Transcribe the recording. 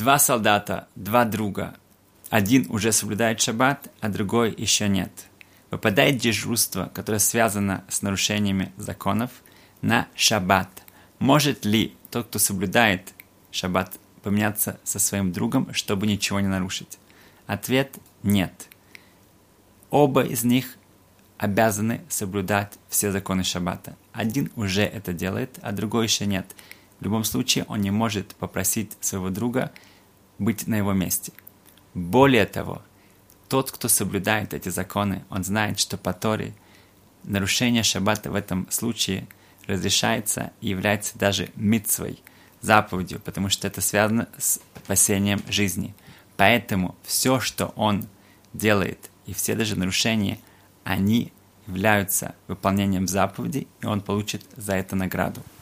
Два солдата, два друга. Один уже соблюдает шаббат, а другой еще нет. Выпадает дежурство, которое связано с нарушениями законов, на шаббат. Может ли тот, кто соблюдает шаббат, поменяться со своим другом, чтобы ничего не нарушить? Ответ – нет. Оба из них обязаны соблюдать все законы шаббата. Один уже это делает, а другой еще нет. В любом случае, он не может попросить своего друга быть на его месте. Более того, тот, кто соблюдает эти законы, он знает, что по Торе нарушение шаббата в этом случае разрешается и является даже мицвой, заповедью, потому что это связано с спасением жизни. Поэтому все, что он делает, и все даже нарушения, они являются выполнением заповедей, и он получит за это награду.